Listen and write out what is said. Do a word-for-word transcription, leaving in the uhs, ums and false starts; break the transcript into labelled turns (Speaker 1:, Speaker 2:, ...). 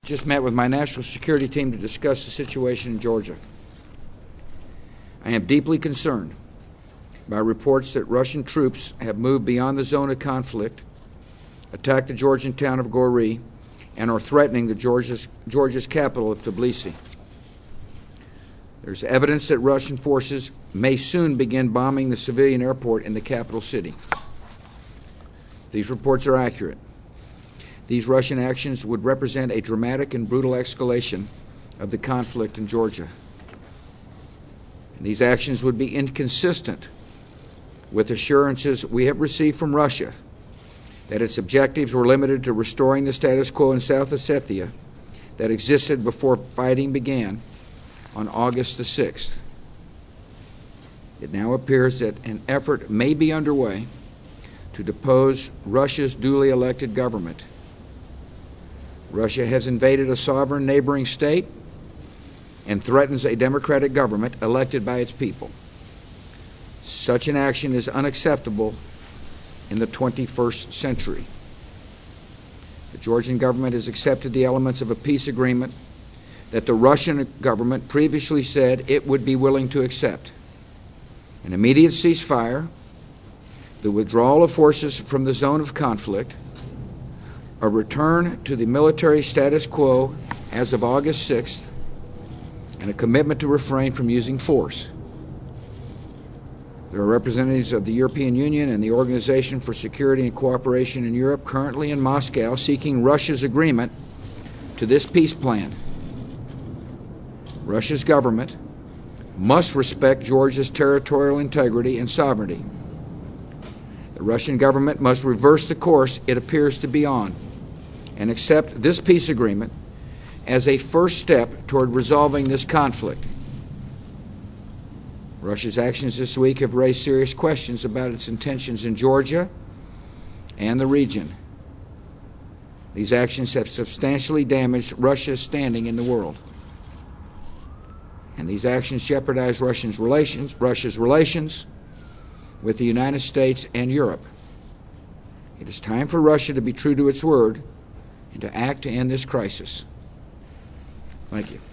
Speaker 1: just met with my national security team to discuss the situation in Georgia. I am deeply concerned by reports that Russian troops have moved beyond the zone of conflict, attacked the Georgian town of Gori, and are threatening the Georgia's, Georgia's capital of Tbilisi. There's evidence that Russian forces may soon begin bombing the civilian airport in the capital city. These reports are accurate. These Russian actions would represent a dramatic and brutal escalation of the conflict in Georgia. And these actions would be inconsistent with assurances we have received from Russia that its objectives were limited to restoring the status quo in South Ossetia that existed before fighting began on August the sixth. It now appears that an effort may be underway to depose Russia's duly elected government. Russia has invaded a sovereign neighboring state and threatens a democratic government elected by its people. Such an action is unacceptable in the twenty-first century. The Georgian government has accepted the elements of a peace agreement that the Russian government previously said it would be willing to accept. An immediate ceasefire, the withdrawal of forces from the zone of conflict, a return to the military status quo as of August sixth, and a commitment to refrain from using force. There are representatives of the European Union and the Organization for Security and Cooperation in Europe currently in Moscow seeking Russia's agreement to this peace plan. Russia's government must respect Georgia's territorial integrity and sovereignty. The Russian government must reverse the course it appears to be on and accept this peace agreement as a first step toward resolving this conflict. Russia's actions this week have raised serious questions about its intentions in Georgia and the region. These actions have substantially damaged Russia's standing in the world. And these actions jeopardize Russia's relations, Russia's relations with the United States and Europe. It is time for Russia to be true to its word and to act to end this crisis. Thank you.